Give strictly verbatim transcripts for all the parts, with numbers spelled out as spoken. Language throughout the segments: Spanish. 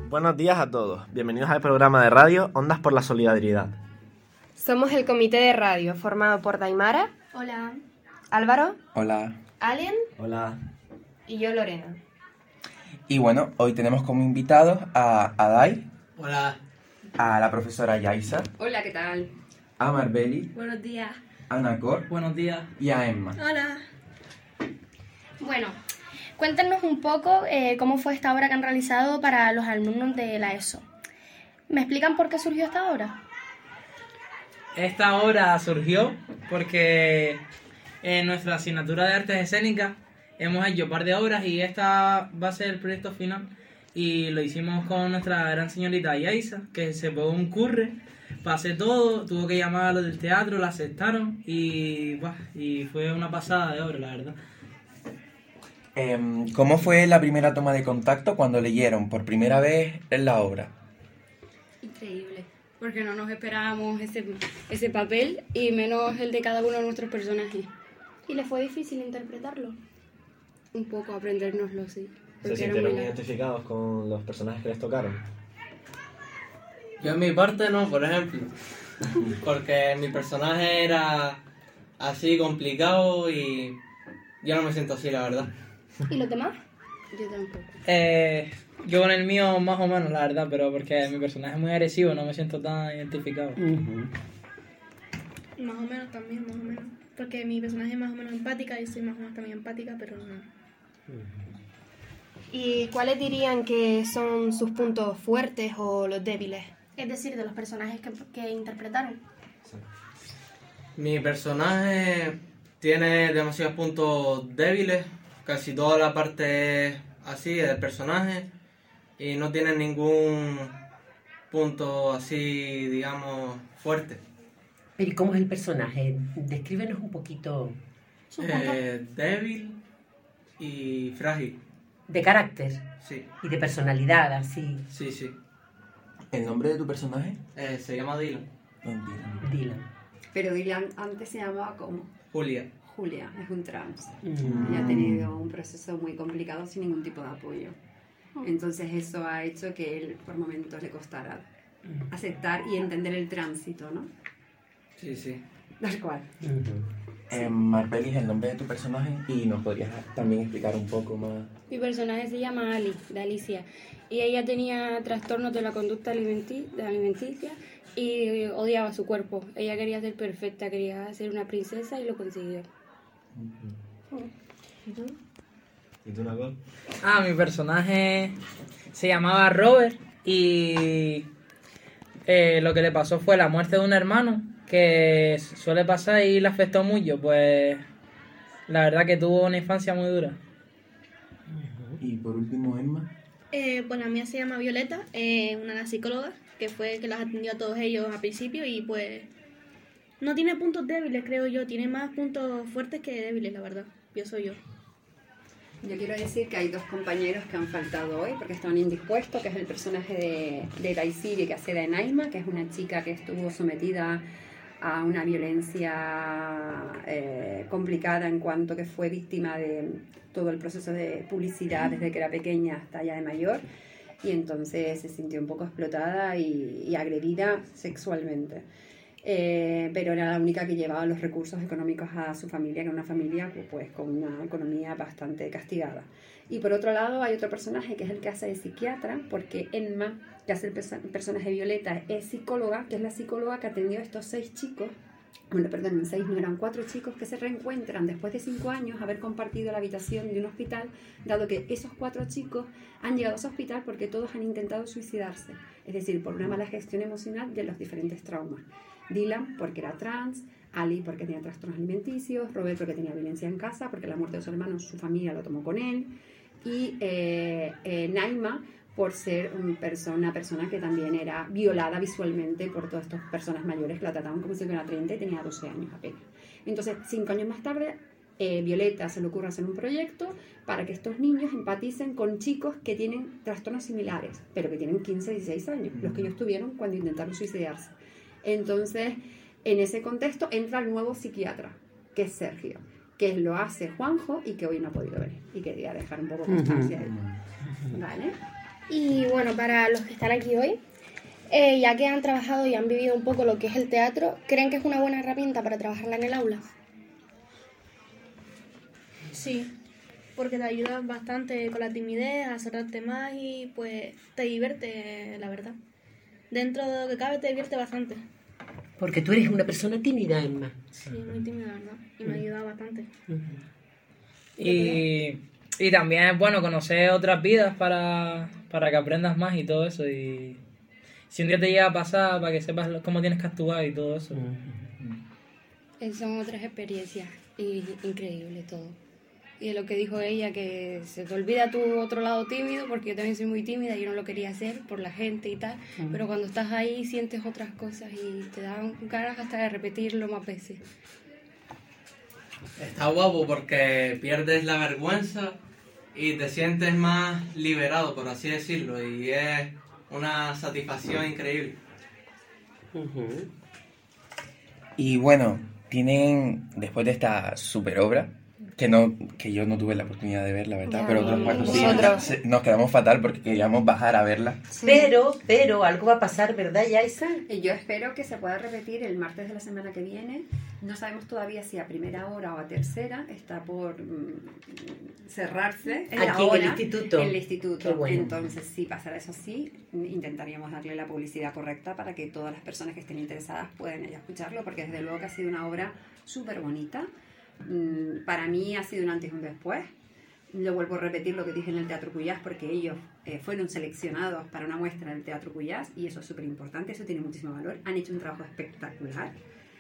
Buenos días a todos. Bienvenidos al programa de radio Ondas por la Solidaridad. Somos el comité de radio formado por Daimara. Hola. Álvaro. Hola. Alien. Hola. Y yo, Lorena. Y bueno, hoy tenemos como invitados a Adai. Hola. A la profesora Yaisa. Hola, ¿qué tal? A Marbeli. Buenos días. A Nacor. Buenos días. Y a Emma. Hola. Bueno, cuéntanos un poco eh, cómo fue esta obra que han realizado para los alumnos de la ESO. ¿Me explican por qué surgió esta obra? Esta obra surgió porque en nuestra asignatura de artes escénicas hemos hecho un par de obras y esta va a ser el proyecto final y lo hicimos con nuestra gran señorita Yaisa, que se pegó un curre, pasé todo, tuvo que llamar a los del teatro, la aceptaron y, buah, y fue una pasada de obra, la verdad. Eh, ¿Cómo fue la primera toma de contacto cuando leyeron por primera vez la obra? Increíble, porque no nos esperábamos ese, ese papel y menos el de cada uno de nuestros personajes. ¿Y les fue difícil interpretarlo? Un poco aprendérnoslo, sí. ¿Se porque era sintieron muy largo. identificados con los personajes que les tocaron? Yo en mi parte no, por ejemplo, porque mi personaje era así complicado y yo no me siento así, la verdad. ¿Y los demás? Yo tampoco. Eh, yo con el mío más o menos, la verdad, pero porque mi personaje es muy agresivo, no me siento tan identificado. Más o menos también, más o menos. Porque mi personaje es más o menos empática y soy más o menos también empática, pero no. ¿Y cuáles dirían que son sus puntos fuertes o los débiles? Es decir, de los personajes que, que interpretaron. Mi personaje tiene demasiados puntos débiles, casi toda la parte así del personaje, y no tiene ningún punto así, digamos, fuerte. Pero ¿y cómo es el personaje? Descríbenos un poquito Eh, débil y frágil, de carácter sí, y de personalidad, así. sí, sí. ¿El nombre de tu personaje? Eh, se llama Dylan, Mentira. Dylan. Pero Dylan antes se llamaba como Julia. Julia, es un trans. Mm. Y ha tenido un proceso muy complicado sin ningún tipo de apoyo. Entonces eso ha hecho que él por momentos le costara aceptar y entender el tránsito, ¿no? Sí, sí. Tal cual. Eh, Marbeli, ¿el nombre de tu personaje? Y nos podrías también explicar un poco más. Mi personaje se llama Ali, de Alicia, y ella tenía trastornos de la conducta alimenti- de alimenticia y odiaba su cuerpo. Ella quería ser perfecta, quería ser una princesa y lo consiguió. ¿Y tú, Nacor? Ah, mi personaje se llamaba Robert y eh, lo que le pasó fue la muerte de un hermano que suele pasar y le afectó mucho, pues la verdad que tuvo una infancia muy dura. Y por último, Emma. Eh, bueno, la mía se llama Violeta, eh, una psicóloga, que fue que las atendió a todos ellos al principio y pues no tiene puntos débiles, creo yo, tiene más puntos fuertes que débiles, la verdad, pienso yo. Yo quiero decir que hay dos compañeros que han faltado hoy porque estaban indispuestos, que es el personaje de, de Daisiri, que hace de Naima, que es una chica que estuvo sometida a una violencia eh, complicada en cuanto que fue víctima de todo el proceso de publicidad desde que era pequeña hasta ya de mayor, y entonces se sintió un poco explotada y, y agredida sexualmente. Eh, pero era la única que llevaba los recursos económicos a su familia, que era una familia pues, con una economía bastante castigada. Y por otro lado hay otro personaje que es el que hace de psiquiatra, porque Emma, que hace el perso- personaje Violeta, es psicóloga, que es la psicóloga que atendió a estos seis chicos, bueno, perdón, seis no, eran cuatro chicos que se reencuentran después de cinco años haber compartido la habitación de un hospital, dado que esos cuatro chicos han llegado a ese hospital porque todos han intentado suicidarse, es decir, por una mala gestión emocional de los diferentes traumas. Dylan porque era trans, Ali porque tenía trastornos alimenticios, Robert porque tenía violencia en casa, porque la muerte de su hermano su familia lo tomó con él, y eh, eh, Naima por ser un perso- una persona que también era violada visualmente por todas estas personas mayores que la trataban como si tuviera treinta y tenía doce años apenas. Entonces, cinco años más tarde, eh, Violeta se le ocurre hacer un proyecto para que estos niños empaticen con chicos que tienen trastornos similares, pero que tienen quince, dieciséis años, los que ellos tuvieron cuando intentaron suicidarse. Entonces, en ese contexto entra el nuevo psiquiatra, que es Sergio, que lo hace Juanjo y que hoy no ha podido venir. Y quería dejar un poco constancia de él. ¿Vale? Y bueno, para los que están aquí hoy, eh, ya que han trabajado y han vivido un poco lo que es el teatro, ¿creen que es una buena herramienta para trabajarla en el aula? Sí, porque te ayuda bastante con la timidez, a soltarte más y pues te divierte, la verdad. Dentro de lo que cabe te divierte bastante. Porque tú eres una persona tímida, Emma. Sí, muy tímida, ¿verdad? Y me ayuda bastante. Y, y también es bueno conocer otras vidas para, para que aprendas más y todo eso. Y si un día te llega a pasar, para que sepas cómo tienes que actuar y todo eso. Eh, Son otras experiencias y increíble todo. Y de lo que dijo ella, que se te olvida tu otro lado tímido, porque yo también soy muy tímida, yo no lo quería hacer por la gente y tal, uh-huh. pero cuando estás ahí sientes otras cosas y te dan ganas hasta de repetirlo más veces. Está guapo porque pierdes la vergüenza y te sientes más liberado, por así decirlo, y es una satisfacción increíble. Uh-huh. Y bueno, tienen, después de esta super obra, que no que yo no tuve la oportunidad de ver, la verdad, ya, pero otros cuantos sí, se, nos quedamos fatal porque queríamos bajar a verla. Sí. Pero, pero, algo va a pasar, ¿verdad, Yaisa? Yo espero que se pueda repetir el martes de la semana que viene. No sabemos todavía si a primera hora o a tercera, está por mm, cerrarse en Aquí la hora, en el instituto. En el instituto. Bueno. Entonces, si pasara eso así, intentaríamos darle la publicidad correcta para que todas las personas que estén interesadas puedan ir a escucharlo, porque desde luego que ha sido una obra súper bonita. Para mí ha sido un antes y un después. Lo vuelvo a repetir lo que dije en el Teatro Cuyás, porque ellos eh, fueron seleccionados para una muestra en el Teatro Cuyás y eso es súper importante, eso tiene muchísimo valor. Han hecho un trabajo espectacular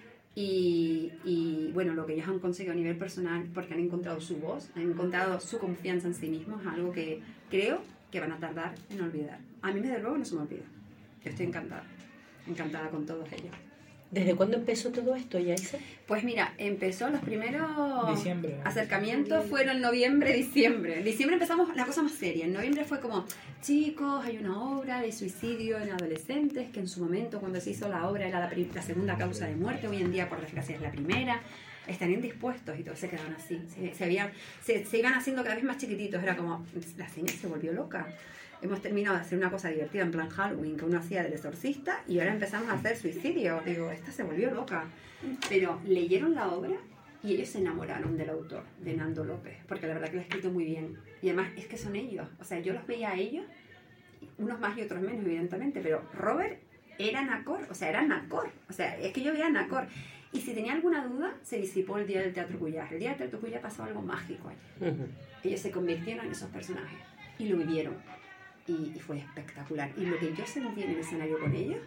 y, y bueno, lo que ellos han conseguido a nivel personal, porque han encontrado su voz, han encontrado su confianza en sí mismos, algo que creo que van a tardar en olvidar. A mí desde luego no se me olvida. Yo estoy encantada, encantada con todos ellos. ¿Desde cuándo empezó todo esto, Yaisa? Pues mira, empezó los primeros diciembre. acercamientos fueron noviembre, diciembre. En diciembre empezamos la cosa más seria. En noviembre fue como, chicos, hay una obra de suicidio en adolescentes, que en su momento cuando se hizo la obra era la, la segunda causa de muerte, hoy en día por desgracia es la primera. Estarían dispuestos y todos se quedaron así. Se, se, habían, se, se iban haciendo cada vez más chiquititos. Era como, la señora se volvió loca. Hemos terminado de hacer una cosa divertida en plan Halloween que uno hacía del exorcista y ahora empezamos a hacer suicidio. Digo, esta se volvió loca. Pero leyeron la obra y ellos se enamoraron del autor, de Nando López, porque la verdad que lo ha escrito muy bien. Y además es que son ellos. O sea, yo los veía a ellos, unos más y otros menos, evidentemente, pero Robert era Nacor, o sea, era Nacor. O sea, es que yo veía a Nacor. Y si tenía alguna duda, se disipó el día del Teatro Cuyás. El día del Teatro Cuyás pasó algo mágico allí. Uh-huh. Ellos se convirtieron en esos personajes y lo vivieron. Y, y fue espectacular. Y lo que yo sentí en el escenario con ellos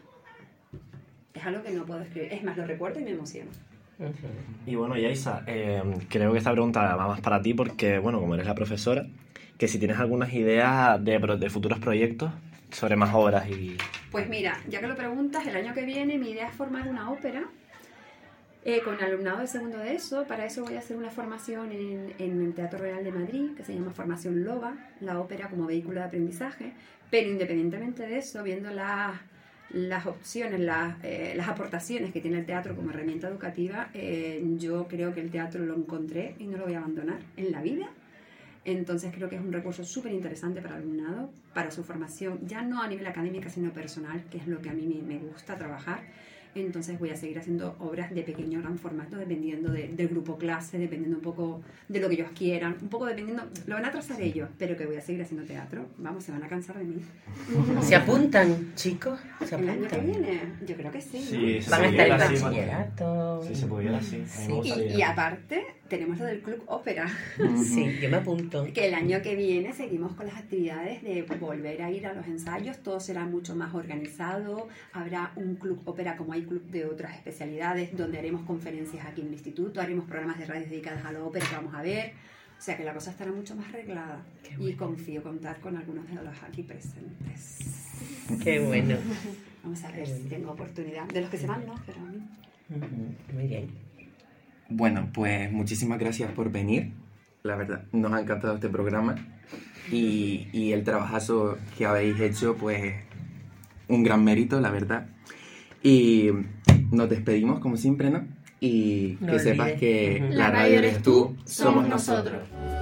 es algo que no puedo escribir. Es más, lo recuerdo y me emociono. Y bueno, Yaisa, eh, creo que esta pregunta va más para ti porque, bueno, como eres la profesora, que si tienes algunas ideas de, de futuros proyectos sobre más obras y... Pues mira, ya que lo preguntas, el año que viene mi idea es formar una ópera eh, con alumnado de segundo de eso. Para eso voy a hacer una formación en, en el Teatro Real de Madrid, que se llama Formación LOBA, la ópera como vehículo de aprendizaje. Pero independientemente de eso, viendo las, las opciones, las, eh, las aportaciones que tiene el teatro como herramienta educativa, eh, yo creo que el teatro lo encontré y no lo voy a abandonar en la vida. Entonces creo que es un recurso súper interesante para el alumnado, para su formación, ya no a nivel académico, sino personal, que es lo que a mí me, me gusta trabajar. Entonces voy a seguir haciendo obras de pequeño o gran formato, dependiendo de, del grupo clase, dependiendo un poco de lo que ellos quieran, un poco dependiendo, lo van a trazar ellos, pero que voy a seguir haciendo teatro. Vamos, se van a cansar de mí. ¿Se apuntan, chicos? ¿Se ¿El año apuntan? que viene? Yo creo que sí, Sí, ¿no? se Van a estar en pudiera, sí, bachillerato. Sí, se pudiera, sí. A mí me Sí. gustaría. Y, y aparte, tenemos lo del Club Ópera. Sí, yo me apunto. Que el año que viene seguimos con las actividades de volver a ir a los ensayos, todo será mucho más organizado, habrá un club ópera como hay club de otras especialidades, donde haremos conferencias aquí en el instituto, haremos programas de radio dedicados a la ópera que vamos a ver, o sea que la cosa estará mucho más arreglada. Y confío contar con algunos de los aquí presentes. Qué bueno. Vamos a ver si tengo oportunidad, de los que se van, ¿no? Pero a mí. Uh-huh. Muy bien. Bueno, pues muchísimas gracias por venir. La verdad, nos ha encantado este programa. Y, y el trabajazo que habéis hecho, pues, un gran mérito, la verdad. Y nos despedimos, como siempre, ¿no? Y No que sepas olvides. que Uh-huh. la radio eres tú, somos nosotros.